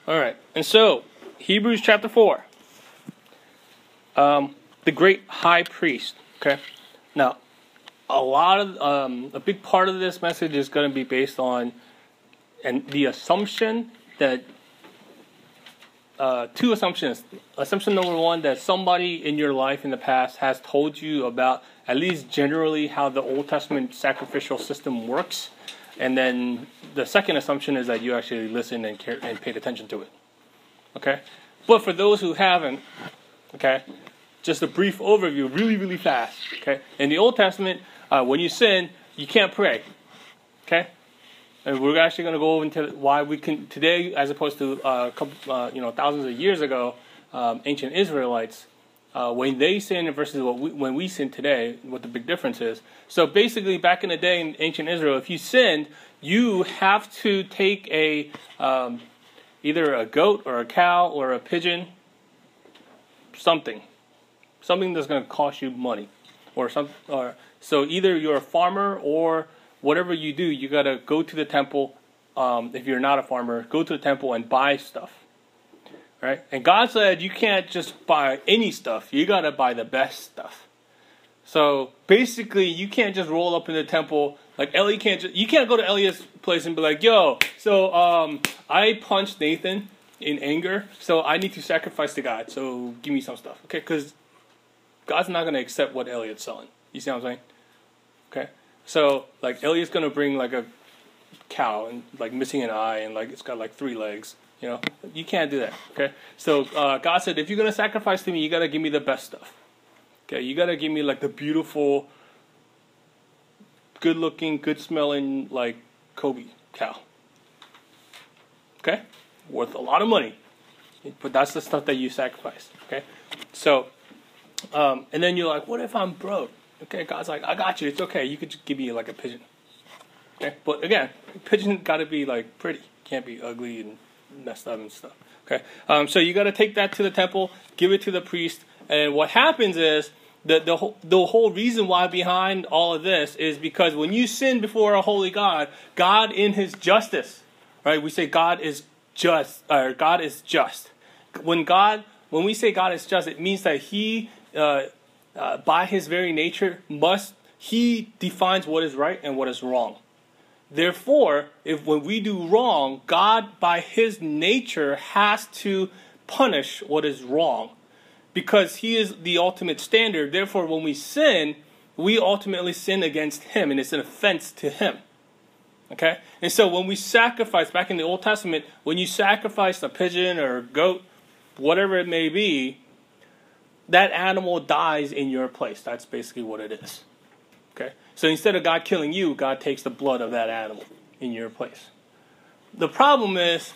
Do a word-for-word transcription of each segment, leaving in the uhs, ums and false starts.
All right. And so, Hebrews chapter four. Um, the great high priest. Okay. Now, a lot of, um, a big part of this message is going to be based on and the assumption that, uh, two assumptions. Assumption number one, that somebody in your life in the past has told you about, at least generally, how the Old Testament sacrificial system works. And then the second assumption is that you actually listened and care, and paid attention to it. Okay? But for those who haven't, okay, just a brief overview, really, really fast. Okay? In the Old Testament, uh, when you sin, you can't pray. Okay? And we're actually going to go into why we can today, as opposed to uh, a couple, uh, you know, thousands of years ago, um, ancient Israelites, uh, when they sin versus what we, when we sin today, what the big difference is. So basically, back in the day in ancient Israel, if you sinned, you have to take a um, either a goat or a cow or a pigeon, something, something that's going to cost you money, or some, or so either you're a farmer or whatever you do, you got to go to the temple. Um, if you're not a farmer, go to the temple and buy stuff. Right? And God said you can't just buy any stuff. You got to buy the best stuff. So basically, you can't just roll up in the temple. Like Ellie can't just, you can't go to Elliot's place and be like, yo, so um, I punched Nathan in anger, so I need to sacrifice to God. So give me some stuff. Okay? Because God's not going to accept what Elliot's selling. You see what I'm saying? Okay? So, like, Elliot's going to bring, like, a cow and, like, missing an eye and, like, it's got, like, three legs. You know? You can't do that. Okay? So, uh, God said, if you're going to sacrifice to me, you got to give me the best stuff. Okay? You got to give me, like, the beautiful, good-looking, good-smelling, like, Kobe cow. Okay? Worth a lot of money. But that's the stuff that you sacrifice. Okay? So, um, and then you're like, what if I'm broke? Okay, God's like, I got you. It's okay. You could just give me like a pigeon. Okay, but again, pigeon got to be like pretty. Can't be ugly and messed up and stuff. Okay, um, so you got to take that to the temple, give it to the priest, and what happens is the the whole, the whole reason why behind all of this is because when you sin before a holy God, God in His justice, right? We say God is just, or God is just. When God, when we say God is just, it means that He. Uh, Uh, by His very nature, must He defines what is right and what is wrong. Therefore, if when we do wrong, God by His nature has to punish what is wrong, because He is the ultimate standard. Therefore, when we sin, we ultimately sin against Him, and it's an offense to Him. Okay? And so when we sacrifice, back in the Old Testament, when you sacrifice a pigeon or a goat, whatever it may be, that animal dies in your place. That's basically what it is. Okay? So instead of God killing you, God takes the blood of that animal in your place. The problem is,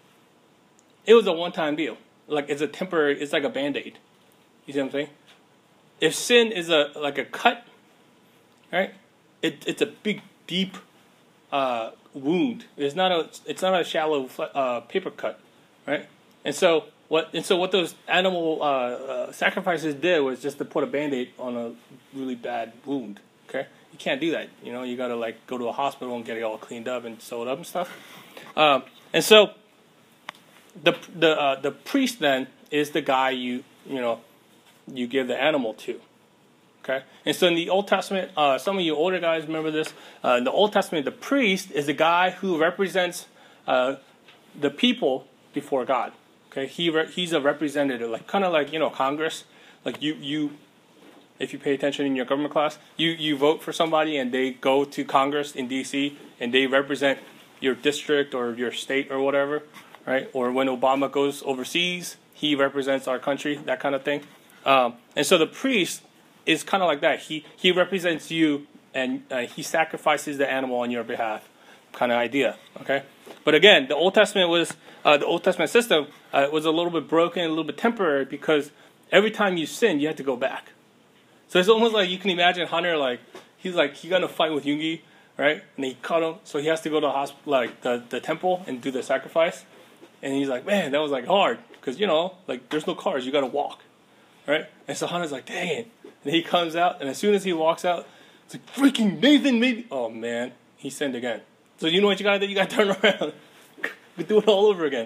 it was a one-time deal. Like, it's a temporary, it's like a Band-Aid. You see what I'm saying? If sin is a like a cut, right? It, it's a big, deep uh, wound. It's not a, it's not a shallow uh, paper cut, right? And so, What and so what those animal uh, uh, sacrifices did was just to put a Band-Aid on a really bad wound. Okay, you can't do that. You know, you got to like go to a hospital and get it all cleaned up and sewed up and stuff. Um, and so the the uh, the priest then is the guy you you know you give the animal to. Okay, and so in the Old Testament, uh, some of you older guys remember this. Uh, in the Old Testament, the priest is the guy who represents uh, the people before God. Okay, he re- he's a representative, like kind of like, you know, Congress. Like you, you, if you pay attention in your government class, you, you vote for somebody and they go to Congress in D C and they represent your district or your state or whatever, right? Or when Obama goes overseas, he represents our country, that kind of thing. Um, and so the priest is kind of like that. He he represents you and uh, he sacrifices the animal on your behalf, kind of idea. Okay, but again, the Old Testament was. Uh, the Old Testament system uh, was a little bit broken, a little bit temporary, because every time you sin, you had to go back. So it's almost like you can imagine Hunter, like, he's like, he got in a fight with Yoongi, right? And he cut him, so he has to go to the hospital, like, the, the temple and do the sacrifice. And he's like, man, that was, like, hard, because, you know, like, there's no cars, you got to walk, right? And so Hunter's like, dang it. And he comes out, and as soon as he walks out, it's like, freaking Nathan made me. Oh, man, he sinned again. So you know what you got to do? You got to turn around. We do it all over again.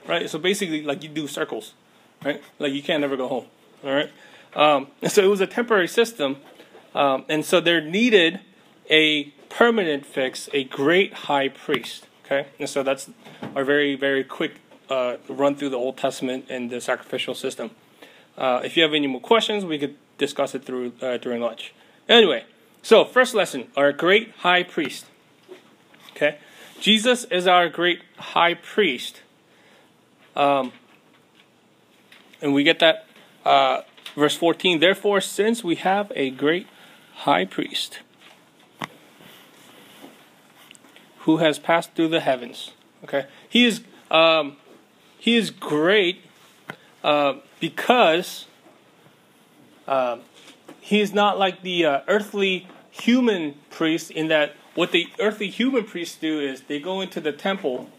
right? So basically, like you do circles, right? Like you can't never go home, all right? Um, and so it was a temporary system, um, and so there needed a permanent fix, a great high priest, okay? And so that's our very, very quick uh, run through the Old Testament and the sacrificial system. Uh, if you have any more questions, we could discuss it through uh, during lunch. Anyway, so first lesson, our great high priest, okay? Jesus is our great high priest. Um, and we get that, uh, verse fourteen, therefore, since we have a great high priest who has passed through the heavens, okay? He is, um, he is great uh, because uh, he is not like the uh, earthly human priest in that what the earthly human priests do is they go into the temple,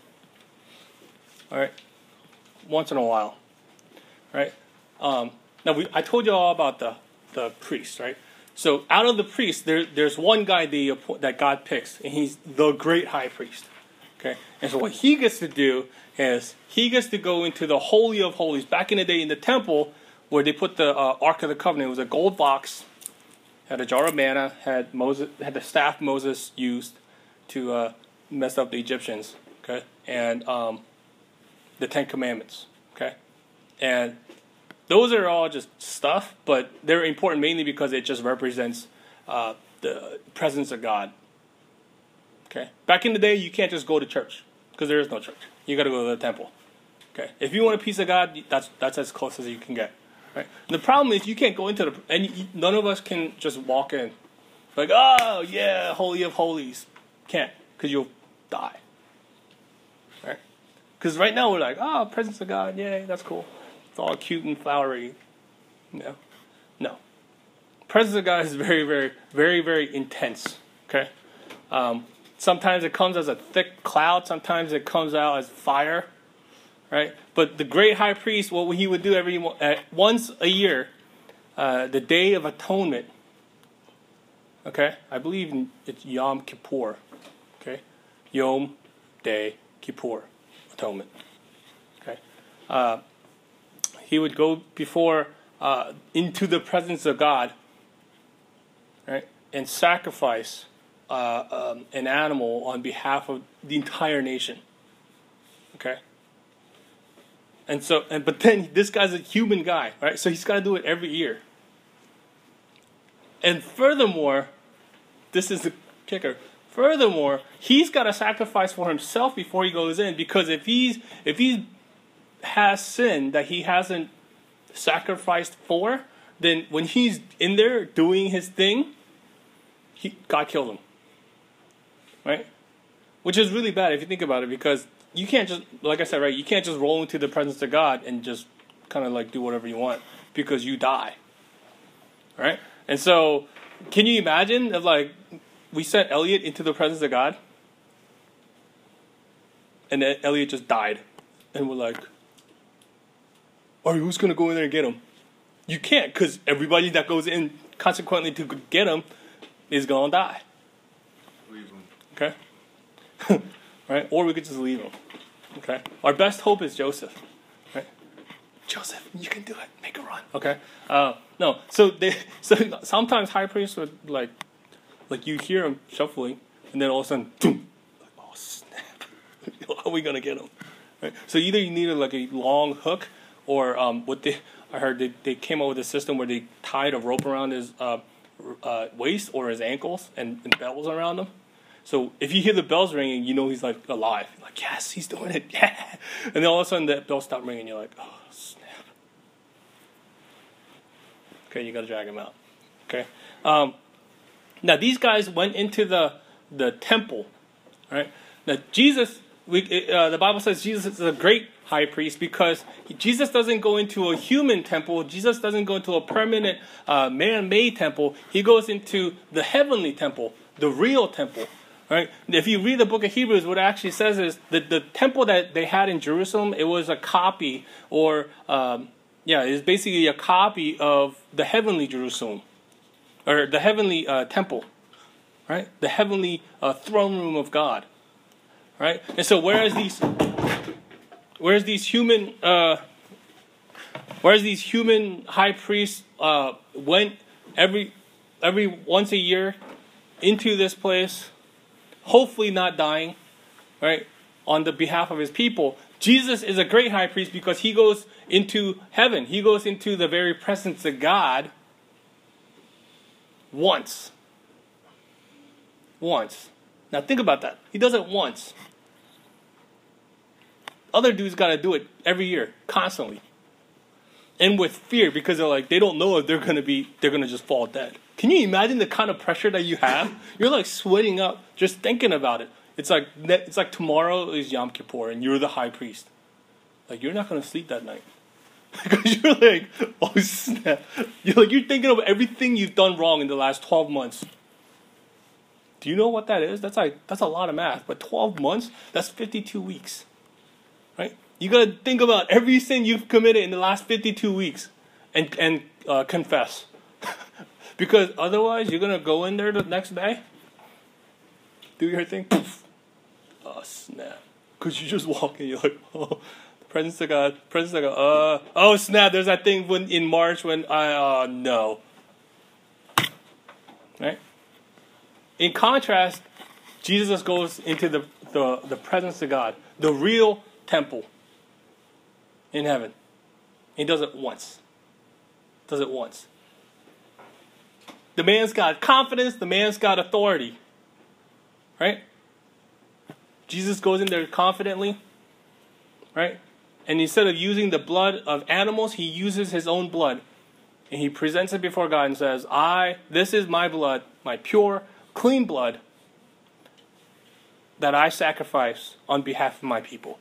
all right, once in a while, right? Um, now, we, I told you all about the, the priest, right? So out of the priests, there, there's one guy the, that God picks, and he's the great high priest, okay? And so what he gets to do is he gets to go into the Holy of Holies. Back in the day in the temple, where they put the uh, Ark of the Covenant, it was a gold box, had a jar of manna, had Moses, had the staff Moses used to uh, mess up the Egyptians, okay, and um, the Ten Commandments, okay, and those are all just stuff, but they're important mainly because it just represents uh, the presence of God, okay. Back in the day, you can't just go to church because there is no church. You got to go to the temple, okay. If you want a piece of God, that's that's as close as you can get. Right. The problem is you can't go into the, and you, none of us can just walk in, like, oh yeah, Holy of Holies. Can't, because you'll die. Right? Because right now we're like, oh, presence of God, yay, that's cool. It's all cute and flowery. No, no. Presence of God is very, very, very, very intense. Okay. Um, sometimes it comes as a thick cloud. Sometimes it comes out as fire. Right, but the great high priest, what he would do every uh, once a year, uh, the Day of Atonement. Okay, I believe it's Yom Kippur. Okay, Yom Day Kippur, Atonement. Okay, uh, he would go before uh, into the presence of God. Right, and sacrifice uh, um, an animal on behalf of the entire nation. Okay. And so, and but then this guy's a human guy, right? So he's got to do it every year. And furthermore, this is the kicker. Furthermore, he's got to sacrifice for himself before he goes in, because if he's if he has sin that he hasn't sacrificed for, then when he's in there doing his thing, he God killed him, right? Which is really bad if you think about it, because you can't just, like I said, right, you can't just roll into the presence of God and just kind of like do whatever you want, because you die. Right? And so, can you imagine if like we sent Elliot into the presence of God and then Elliot just died and we're like, all right, who's going to go in there and get him? You can't, because everybody that goes in consequently to get him is going to die. Leave him. Okay? Right? Or we could just leave him. Okay? Our best hope is Joseph. Right? Joseph, you can do it. Make a run. Okay? Uh, no. So they so sometimes high priests would like like you hear him shuffling and then all of a sudden boom, like, oh snap. How are we gonna get him? Right? So either you needed like a long hook, or um, what they I heard they, they came up with a system where they tied a rope around his uh, uh, waist or his ankles and, and bells around him. So if you hear the bells ringing, you know he's like alive. You're like, yes, he's doing it. Yeah. And then all of a sudden that bell stopped ringing. You're like, oh, snap. Okay, you got to drag him out. Okay. Um, now these guys went into the the temple, right? Now Jesus, we uh, the Bible says Jesus is a great high priest because he, Jesus doesn't go into a human temple. Jesus doesn't go into a permanent uh, man-made temple. He goes into the heavenly temple, the real temple. Right? If you read the book of Hebrews, what it actually says is that the temple that they had in Jerusalem, it was a copy, or um, yeah, it's basically a copy of the heavenly Jerusalem, or the heavenly uh, temple, right? The heavenly uh, throne room of God, right? And so, whereas these, whereas these human, uh, whereas these human high priests uh, went every every once a year into this place, hopefully not dying, right, on the behalf of his people. Jesus is a great high priest because he goes into heaven. He goes into the very presence of God once. Once. Now think about that. He does it once. Other dudes got to do it every year, constantly. And with fear, because they're like, they don't know if they're going to be, they're going to just fall dead. Can you imagine the kind of pressure that you have? You're like sweating up just thinking about it. It's like it's like tomorrow is Yom Kippur and you're the high priest. Like, you're not going to sleep that night. Because you're like, oh snap. You're like, you're thinking of everything you've done wrong in the last twelve months. Do you know what that is? That's like, that's a lot of math. But twelve months, that's fifty-two weeks. Right? You got to think about every sin you've committed in the last fifty-two weeks and, and uh, confess. Because otherwise, you're going to go in there the next day, do your thing, poof. Oh, snap. Because you just walk in, you're like, oh, the presence of God, presence of God, uh, oh, snap, there's that thing when in March when I, uh, no. Right? In contrast, Jesus goes into the, the, the presence of God, the real temple in heaven. He does it once. Does it once. The man's got confidence, the man's got authority. Right? Jesus goes in there confidently. Right? And instead of using the blood of animals, he uses his own blood. And he presents it before God and says, I, this is my blood, my pure, clean blood that I sacrifice on behalf of my people.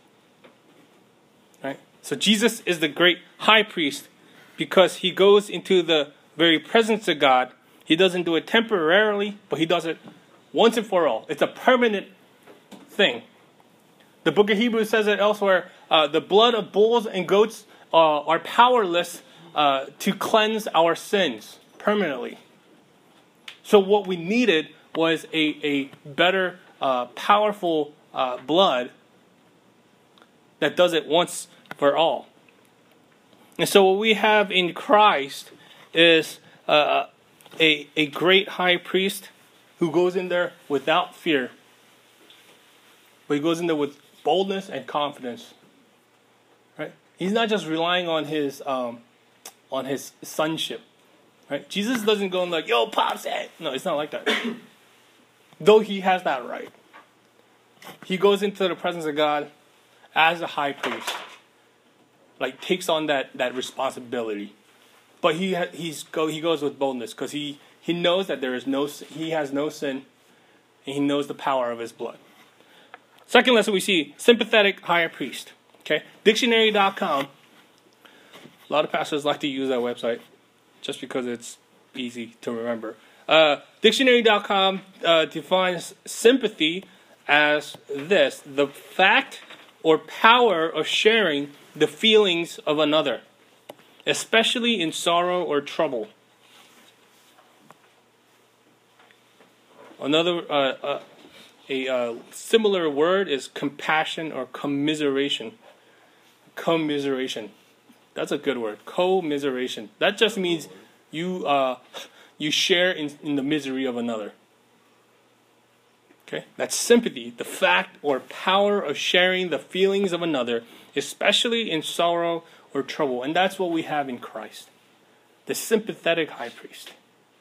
Right? So Jesus is the great high priest because he goes into the very presence of God. He doesn't do it temporarily, but he does it once and for all. It's a permanent thing. The book of Hebrews says it elsewhere. Uh, the blood of bulls and goats uh, are powerless uh, to cleanse our sins permanently. So what we needed was a, a better, uh, powerful uh, blood that does it once for all. And so what we have in Christ is uh, a, a great high priest who goes in there without fear. But he goes in there with boldness and confidence. Right? He's not just relying on his um, on his sonship. Right? Jesus doesn't go and like, yo, Pops, hey. No, it's not like that. Though he has that right. He goes into the presence of God as a high priest. Like, takes on that, that responsibility. But he ha- he's go he goes with boldness because he, he knows that there is no he has no sin, and he knows the power of his blood. Second lesson we see sympathetic high priest. Okay, dictionary dot com. A lot of pastors like to use that website just because it's easy to remember. Uh, dictionary dot com uh, defines sympathy as this: the fact or power of sharing the feelings of another, especially in sorrow or trouble. Another uh, uh, a uh, similar word is compassion or commiseration. Commiseration. That's a good word. Commiseration. That just means you uh, you share in, in the misery of another. Okay? That's sympathy, the fact or power of sharing the feelings of another, especially in sorrow or trouble. And that's what we have in Christ. The sympathetic high priest.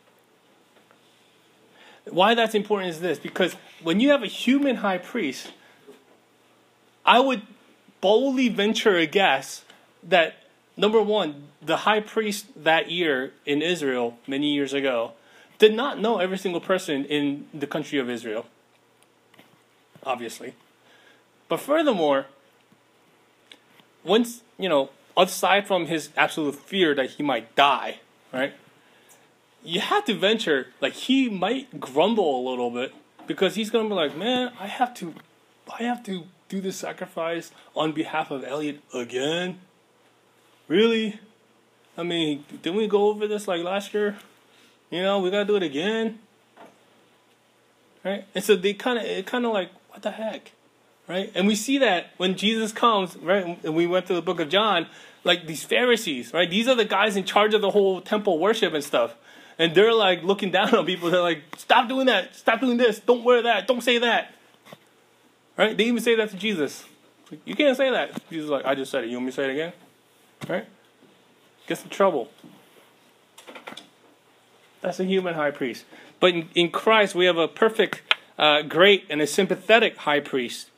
Why that's important is this. Because when you have a human high priest, I would boldly venture a guess that, number one, the high priest that year in Israel, many years ago, did not know every single person in the country of Israel. Obviously. But furthermore, once, you know, aside from his absolute fear that he might die, right? You have to venture, like, he might grumble a little bit because he's going to be like, man, I have to, I have to do this sacrifice on behalf of Elliot again? Really? I mean, didn't we go over this like last year? You know, we got to do it again? Right? And so they kind of, it kind of like, what the heck? right? And we see that when Jesus comes, right? And we went through the book of John, like these Pharisees, right? These are the guys in charge of the whole temple worship and stuff. And they're like looking down on people. They're like, stop doing that. Stop doing this. Don't wear that. Don't say that. Right? They even say that to Jesus. You can't say that. Jesus is like, I just said it. You want me to say it again? Right? Gets in trouble. That's a human high priest. But in, in Christ, we have a perfect, uh, great, and a sympathetic high priest.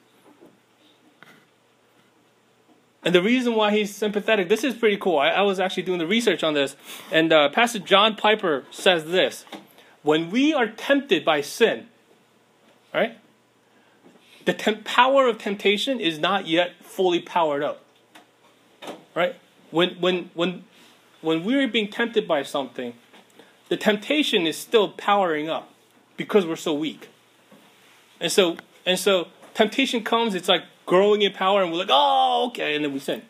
And the reason why he's sympathetic, this is pretty cool. I, I was actually doing the research on this. And uh, Pastor John Piper says this. When we are tempted by sin, right? The temp- power of temptation is not yet fully powered up. Right? When, when, when, when we're being tempted by something, the temptation is still powering up because we're so weak. And so, and so temptation comes, it's like growing in power, and we're like, oh, okay, and then we sin.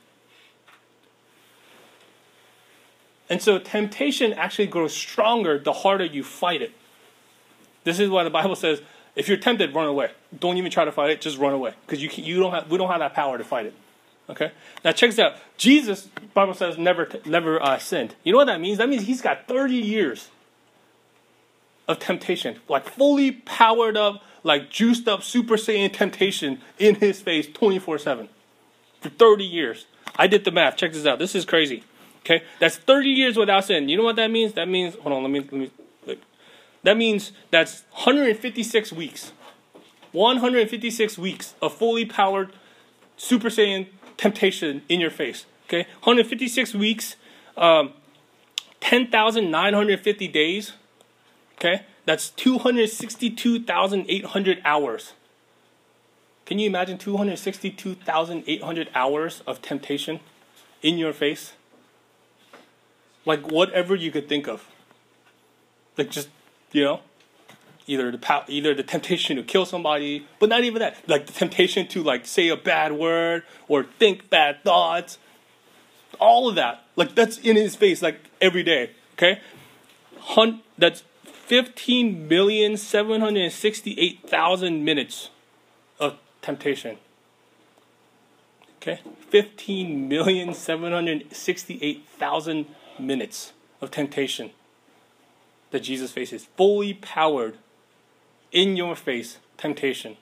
And so temptation actually grows stronger the harder you fight it. This is why the Bible says, if you're tempted, run away. Don't even try to fight it, just run away. Because you can, you don't have we don't have that power to fight it. Okay? Now check this out. Jesus, the Bible says, never never uh, sinned. You know what that means? That means he's got thirty years of temptation. Like fully powered up, like juiced up Super Saiyan temptation in his face twenty-four seven. For thirty years. I did the math. Check this out. This is crazy. Okay? That's thirty years without sin. You know what that means? That means, hold on, let me, let me, look. That means that's one hundred fifty-six weeks. one hundred fifty-six weeks of fully powered Super Saiyan temptation in your face. Okay? one hundred fifty-six weeks, um, ten thousand nine hundred fifty days. Okay? That's two hundred sixty-two thousand eight hundred hours. Can you imagine two hundred sixty-two thousand eight hundred hours of temptation in your face? Like whatever you could think of. Like just, you know, either the either the temptation to kill somebody, but not even that. Like the temptation to like say a bad word or think bad thoughts. All of that. Like that's in his face like every day. Okay? Hun- that's fifteen million seven hundred sixty-eight thousand minutes of temptation. Okay? fifteen million seven hundred sixty-eight thousand minutes of temptation that Jesus faces. Fully powered, in your face, temptation.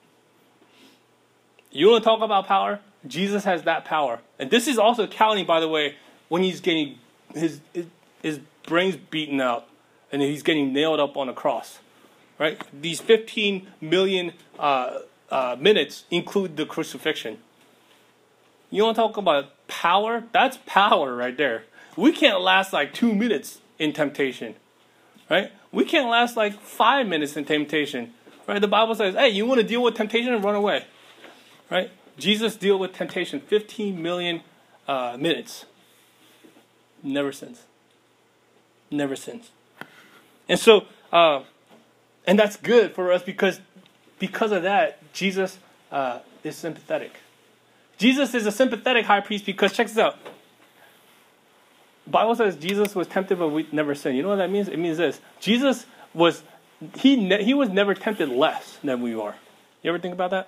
You want to talk about power? Jesus has that power. And this is also counting, by the way, when he's getting his his, his brains beaten out and he's getting nailed up on a cross. Right? These fifteen million uh, uh, minutes include the crucifixion. You want to talk about power? That's power right there. We can't last like two minutes in temptation. Right? We can't last like five minutes in temptation. Right? The Bible says, hey, you want to deal with temptation and run away. Right? Jesus dealt with temptation fifteen million uh, minutes. Never sins. Never sins. And so, uh, and that's good for us because because of that, Jesus uh, is sympathetic. Jesus is a sympathetic high priest because, check this out. The Bible says Jesus was tempted but we never sinned. You know what that means? It means this. Jesus was, he ne- he was never tempted less than we are. You ever think about that?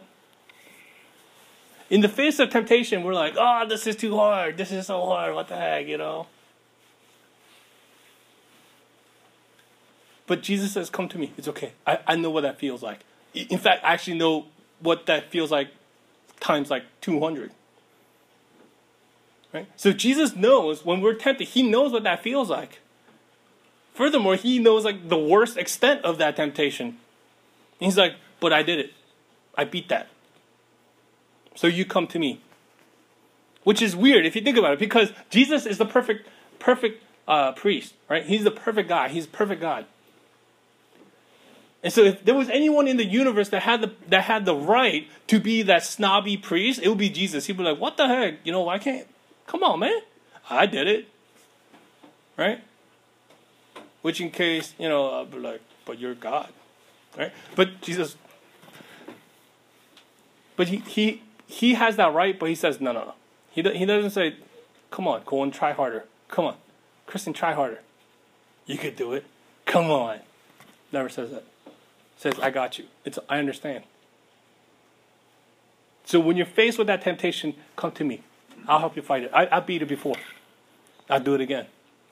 In the face of temptation, we're like, oh, this is too hard. This is so hard. What the heck, you know? But Jesus says, come to me. It's okay. I, I know what that feels like. In fact, I actually know what that feels like times like two hundred. Right? So Jesus knows when we're tempted, he knows what that feels like. Furthermore, he knows like the worst extent of that temptation. And he's like, but I did it. I beat that. So you come to me. Which is weird if you think about it, because Jesus is the perfect, perfect uh, priest, right? He's the perfect guy. He's perfect God. And so if there was anyone in the universe that had the that had the right to be that snobby priest, it would be Jesus. He'd be like, what the heck? You know, I can't. Come on, man. I did it. Right? Which in case, you know, I'll be like, but you're God. Right? But Jesus, but he he, he has that right, but he says, no, no, no. He, he doesn't say, come on, go and try harder. Come on. Kristen, try harder. You could do it. Come on. Never says that. Says, I got you. It's I understand. So when you're faced with that temptation, come to me. I'll help you fight it. I, I beat it before. I'll do it again.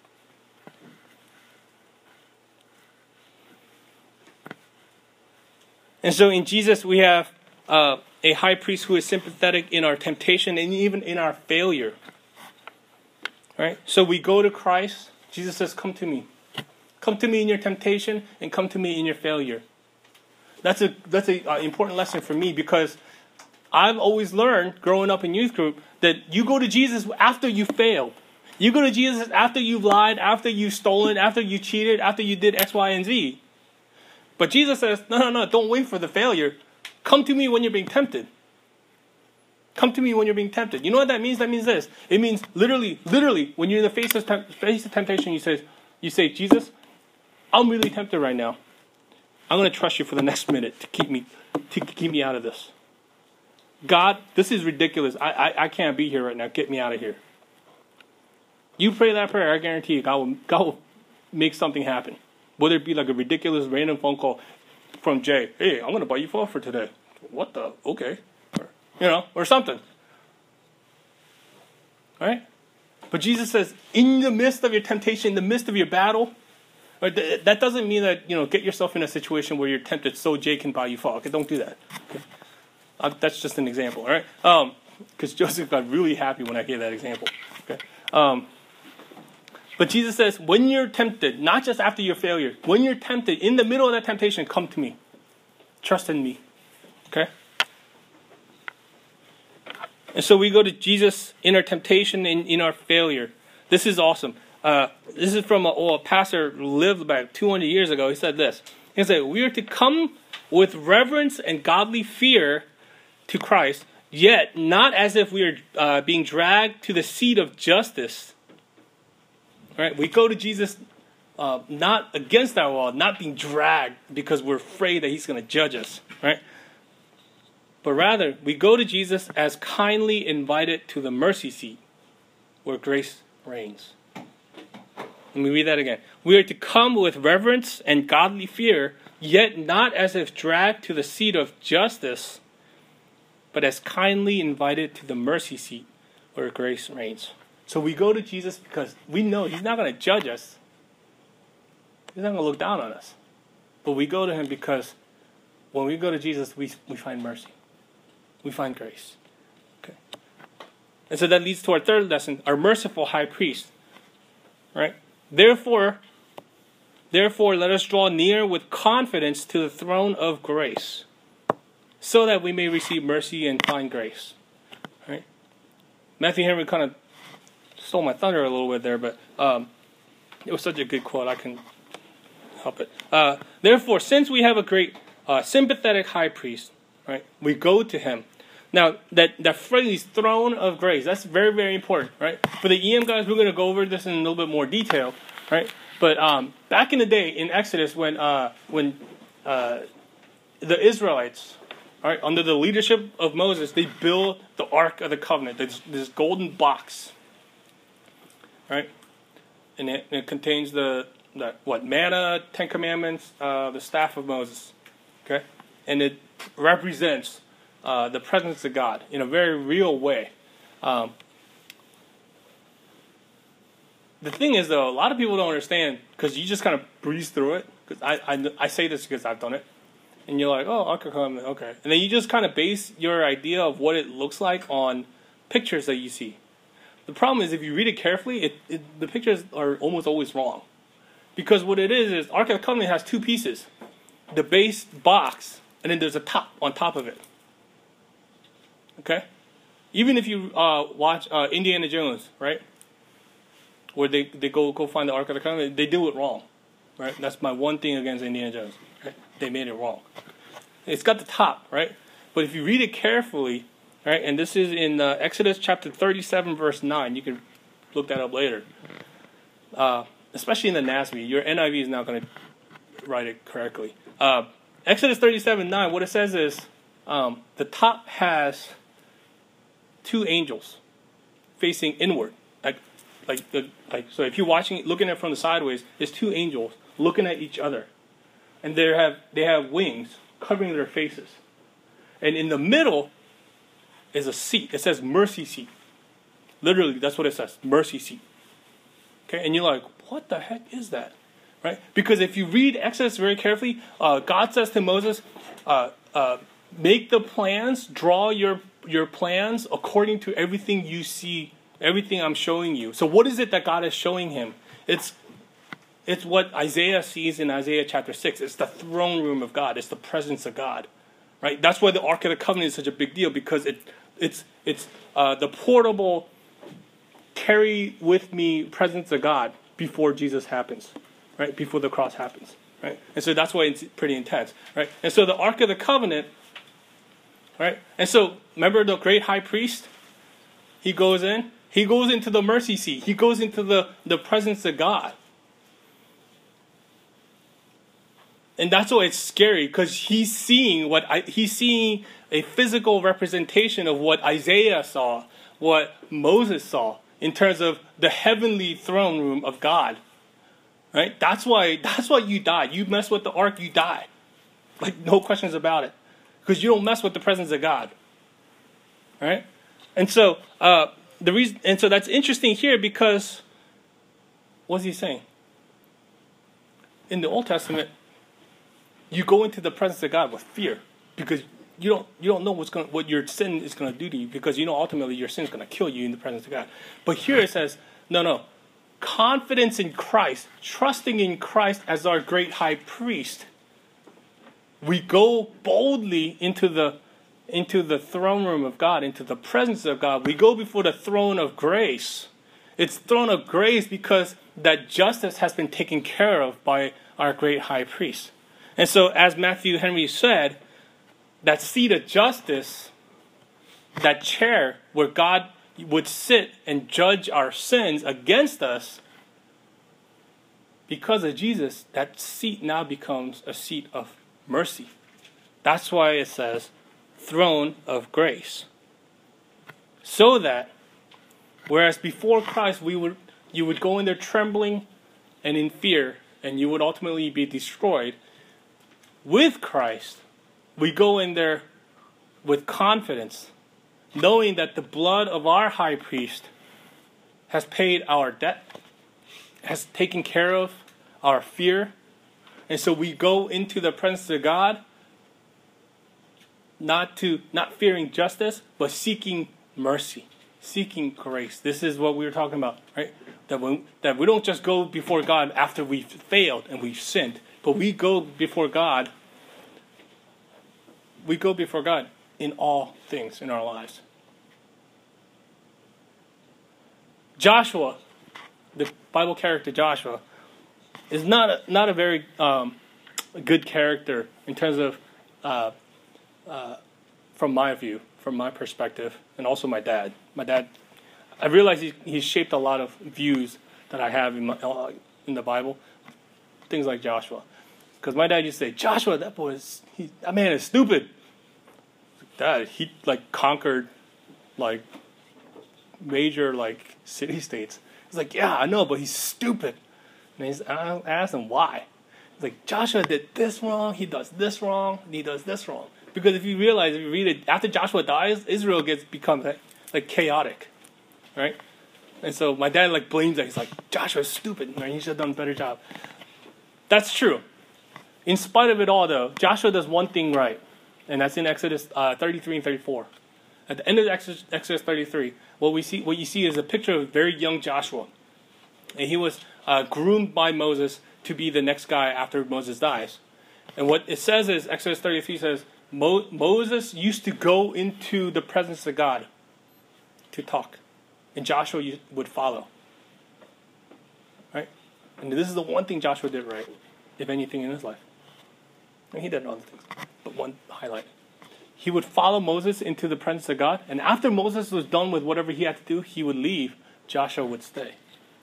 And so in Jesus, we have uh, a high priest who is sympathetic in our temptation and even in our failure. Right? So we go to Christ. Jesus says, come to me. Come to me in your temptation and come to me in your failure. That's a that's a uh, important lesson for me, because I've always learned growing up in youth group that you go to Jesus after you failed. You go to Jesus after you've lied, after you've stolen, after you cheated, after you did X, Y, and Z. But Jesus says, no, no, no, don't wait for the failure. Come to me when you're being tempted. Come to me when you're being tempted. You know what that means? That means this. It means literally, literally, when you're in the face of, temp- face of temptation, you say, you say, Jesus, I'm really tempted right now. I'm going to trust you for the next minute to keep me to keep me out of this. God, this is ridiculous. I, I, I can't be here right now. Get me out of here. You pray that prayer, I guarantee you, God will, God will make something happen. Whether it be like a ridiculous random phone call from Jay. Hey, I'm going to buy you fall for today. What the? Okay. Or, you know, or something. All right? But Jesus says, in the midst of your temptation, in the midst of your battle, that doesn't mean that, you know, get yourself in a situation where you're tempted so Jay can buy you fall. Okay, don't do that. Okay. Uh, that's just an example, all right? Um, because Joseph got really happy when I gave that example. Okay. Um, but Jesus says, when you're tempted, not just after your failure, when you're tempted, in the middle of that temptation, come to me. Trust in me. Okay? And so we go to Jesus in our temptation and in our failure. This is awesome. Uh, this is from a, oh, a pastor who lived about two hundred years ago. He said this. He said, we are to come with reverence and godly fear to Christ, yet not as if we are uh, being dragged to the seat of justice. All right? We go to Jesus uh, not against our will, not being dragged because we're afraid that he's going to judge us. Right? But rather, we go to Jesus as kindly invited to the mercy seat where grace reigns. Let me read that again. We are to come with reverence and godly fear, yet not as if dragged to the seat of justice, but as kindly invited to the mercy seat where grace reigns. So we go to Jesus because we know he's not going to judge us. He's not going to look down on us. But we go to him because when we go to Jesus, we, we find mercy. We find grace. Okay. And so that leads to our third lesson, our merciful high priest. Right? Therefore, therefore, let us draw near with confidence to the throne of grace, so that we may receive mercy and find grace. Right? Matthew Henry kind of stole my thunder a little bit there, but um, it was such a good quote, I can help it. Uh, Therefore, since we have a great uh, sympathetic high priest, right, we go to him. Now, that, that phrase, throne of grace, that's very, very important, right? For the E M guys, we're going to go over this in a little bit more detail, right? But um, back in the day, in Exodus, when uh, when uh, the Israelites, right, under the leadership of Moses, they built the Ark of the Covenant, this, this golden box, right? And it, it contains the, the, what, manna, Ten Commandments, uh, the staff of Moses, okay? And it represents Uh, the presence of God in a very real way. Um, the thing is, though, a lot of people don't understand because you just kind of breeze through it. Because I, I, I say this because I've done it. And you're like, oh, Ark of the Covenant, okay. And then you just kind of base your idea of what it looks like on pictures that you see. The problem is if you read it carefully, it, it, the pictures are almost always wrong. Because what it is is Ark of the Covenant has two pieces. The base box, and then there's a top on top of it. Okay? Even if you uh, watch uh, Indiana Jones, right? Where they, they go go find the Ark of the Covenant, they do it wrong. Right? That's my one thing against Indiana Jones. Right? They made it wrong. It's got the top, right? But if you read it carefully, right? And this is in uh, Exodus chapter thirty-seven, verse nine. You can look that up later. Uh, especially in the N A S B. Your N I V is not going to write it correctly. Uh, Exodus thirty-seven, nine, what it says is, um, the top has two angels facing inward, like, like the like. So if you're watching, looking at it from the sideways, there's two angels looking at each other, and they have they have wings covering their faces, and in the middle is a seat. It says mercy seat. Literally, that's what it says, mercy seat. Okay, and you're like, what the heck is that? Right? Because if you read Exodus very carefully, uh, God says to Moses, uh, uh, make the plans, draw your your plans according to everything you see, everything I'm showing you. So what is it that God is showing him? It's it's what Isaiah sees in Isaiah chapter six. It's the throne room of God. It's the presence of God. Right? That's why the Ark of the Covenant is such a big deal, because it it's it's uh, the portable, carry with me presence of God before Jesus happens. Right? Before the cross happens. Right? And so that's why it's pretty intense. Right? And so the Ark of the Covenant, right? And so remember the great high priest? He goes in. He goes into the mercy seat. He goes into the, the presence of God. And that's why it's scary, because he's seeing what I, he's seeing a physical representation of what Isaiah saw, what Moses saw, in terms of the heavenly throne room of God. Right? That's why that's why you die. You mess with the ark, you die. Like, no questions about it. Because you don't mess with the presence of God. Right? And so uh, the reason and so that's interesting here, because what's he saying? In the Old Testament, you go into the presence of God with fear, because you don't you don't know what's going what your sin is going to do to you, because you know ultimately your sin is going to kill you in the presence of God. But here it says, no, no. Confidence in Christ, trusting in Christ as our great high priest. We go boldly into the into the throne room of God, into the presence of God. We go before the throne of grace. It's throne of grace because that justice has been taken care of by our great high priest. And so, as Matthew Henry said, that seat of justice, that chair where God would sit and judge our sins against us, because of Jesus, that seat now becomes a seat of mercy. That's why it says throne of grace. So that, whereas before Christ we would you would go in there trembling and in fear, and you would ultimately be destroyed, with Christ we go in there with confidence, knowing that the blood of our high priest has paid our debt, has taken care of our fear. And so we go into the presence of God, not to not fearing justice, but seeking mercy, seeking grace. This is what we were talking about, right? That we, that we don't just go before God after we've failed and we've sinned, but we go before God. We go before God in all things in our lives. Joshua, the Bible character Joshua, is not a, not a very um, good character in terms of, uh, uh, from my view, from my perspective, and also my dad. My dad, I realize he, he's shaped a lot of views that I have in, my, uh, in the Bible, things like Joshua. Because my dad used to say, Joshua, that boy is, he, that man is stupid. Dad, he like conquered like major like city states. He's like, yeah, I know, but he's stupid. And he's, I asked him why. He's like, Joshua did this wrong, he does this wrong, and he does this wrong. Because if you realize, if you read it, after Joshua dies, Israel gets become like, like chaotic, right? And so my dad like blames that. He's like, Joshua's stupid, man. He should have done a better job. That's true. In spite of it all, though, Joshua does one thing right, and that's in Exodus uh, thirty-three and thirty-four. At the end of Exodus, Exodus thirty-three, what we see, what you see is a picture of very young Joshua, and he was uh, groomed by Moses to be the next guy after Moses dies. And what it says is, Exodus thirty-three says, Mo- Moses used to go into the presence of God to talk, and Joshua would follow. Right? And this is the one thing Joshua did right, if anything, in his life. And he did other things, but one highlight. He would follow Moses into the presence of God, and after Moses was done with whatever he had to do, he would leave. Joshua would stay.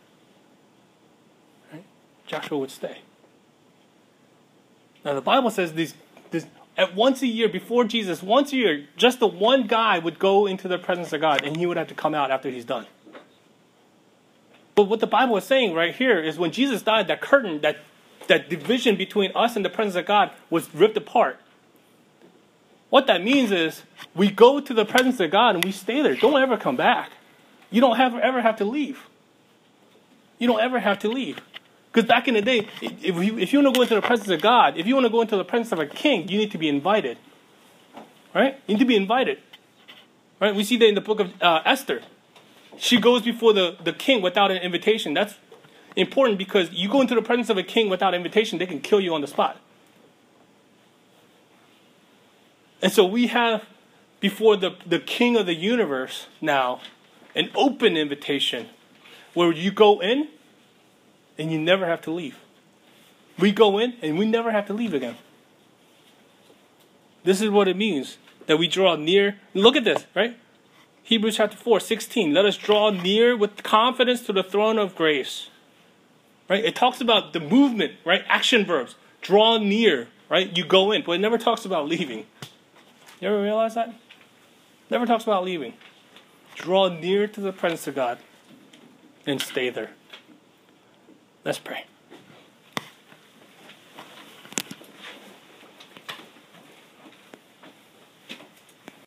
Right? Joshua would stay. Now the Bible says these, this at once a year before Jesus, once a year, just the one guy would go into the presence of God, and he would have to come out after he's done. But what the Bible is saying right here is when Jesus died, that curtain, that that division between us and the presence of God was ripped apart. What that means is we go to the presence of God and we stay there. Don't ever come back. You don't have, ever have to leave. You don't ever have to leave. Because back in the day, if you, if you want to go into the presence of God, if you want to go into the presence of a king, you need to be invited. Right? You need to be invited. Right? We see that in the book of uh, Esther. She goes before the, the king without an invitation. That's important because you go into the presence of a king without invitation, they can kill you on the spot. And so we have before the, the king of the universe now an open invitation where you go in and you never have to leave. We go in and we never have to leave again. This is what it means that we draw near. Look at this, right? Hebrews chapter four, sixteen. Let us draw near with confidence to the throne of grace. Right? It talks about the movement, right? Action verbs. Draw near, right? You go in, but it never talks about leaving. You ever realize that? Never talks about leaving. Draw near to the presence of God and stay there. Let's pray.